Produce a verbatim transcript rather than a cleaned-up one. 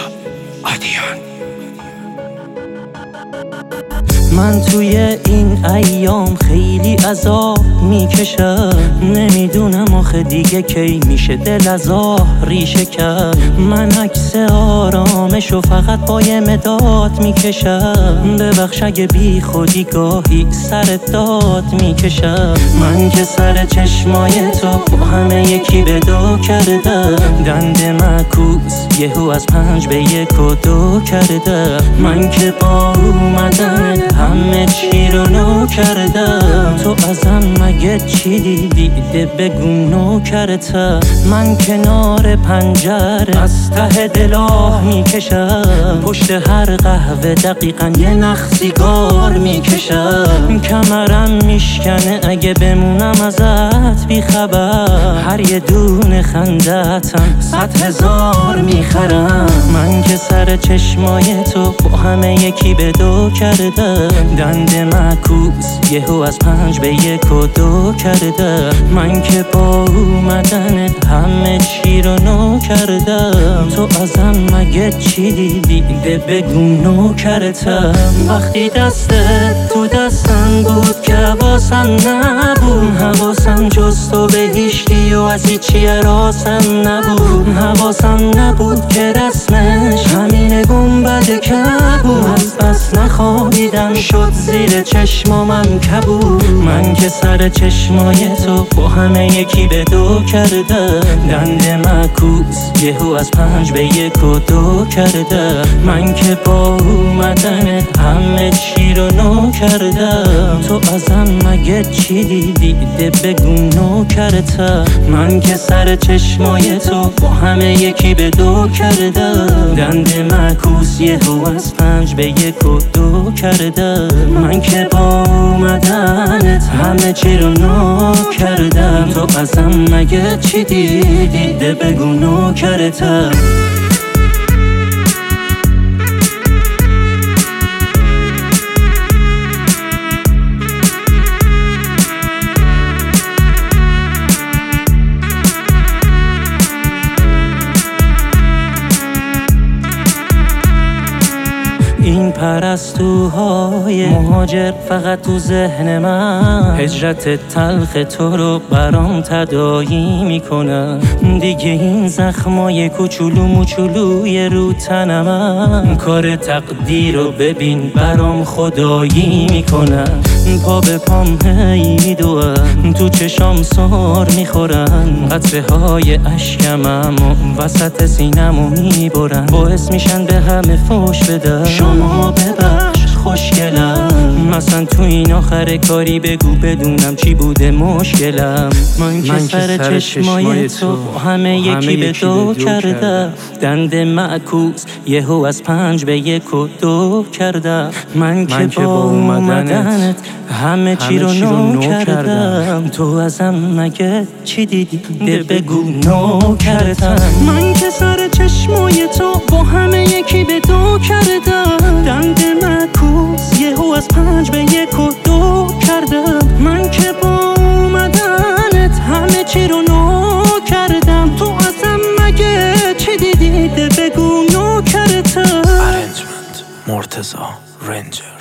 آدیان. من توی این ایام خیلی عذاب میکشم، نمیدونم آخه دیگه کی میشه دل از آه ریشه کرد. من عکس آرامشو فقط با یه مداد میکشم، ببخش اگه بی خودی گاهی سرت داد میکشم. من که سر چشمای تو با همه یکی به دو کردم، دند معکوس یهو از پنج به یک و دو کردم. من که با اومدن همه چی رو نو کردم، تو ازم مگه چی دیده بگو نوکرتم. من کنار پنجره از ته دل آه میکشم، پشت هر قهوه دقیقا یه نخ سیگار میکشم. کمرم میشکنه اگه بمونم ازت بیخبر، هر یه دونه خندتم صد هزار میخرم. من که سر چشمای تو با همه یکی به دو کردم، دند معکوس یهو از پنج به یک و دو کردم. من که با اومدنت همه چی رو نو کردم، تو ازم مگه چی دیده بگو نوکرتم. وقتی دستت تو دستم بود که حواسم نبود، حواسم جز تو به هیچکی و از هیچی راسم نبود. حواسم نبود که رسمش همین گنبد کبود، از بس نخوابیدم شد زیر چشمامم کبود. من که سر چشمای تو با همه یکی به دو کردم، دند معکوس یهو از پنج به یک و دو کردم. من که با اومدنت همه چی رو نو کردم، تو ازم مگه چی دیده بگو نوکرتم. من که سر چشمای تو با همه یکی به دو کردم، دند معکوس یهو از پنج به یک و دو کردم. من که با اومدنت همه چی رو نو کردم، تو ازم مگه چی دیده بگو نوکرتم. این پرستوهای مهاجر فقط تو ذهن من، هجرت تلخ تو رو برام تداعی میکنن. دیگه این زخمای کوچولو موچولوی رو تنم، کار تقدیر رو ببین برام خدایی میکنن. پا به پام هی دوام تو چشام سار میخورن، قطره های اشکمم و وسط سینمو میبرن، باعث میشن به همه فوش بدن شما ببخش خوشگلم. مثلا تو این آخر کاری بگو بدونم چی بوده مشکلم. من که سر چشمای تو همه یکی به دو کردم، دند معکوس یهو از پنج به یک و دو کردم. من که با اومدنت همه چی رو نو کردم، تو ازم مگه چی دیدی بگو نوکرتم. من که سر چشمای تو با همه یکی به دو کردم، دند معکوس یهو از پنج به یک و دو کردم. من که با اومدنت همه چی رو نو کردم، تو ازم مگه چی دیدی بگو نوکرتم. ارنجمنت مرتضی رنجر.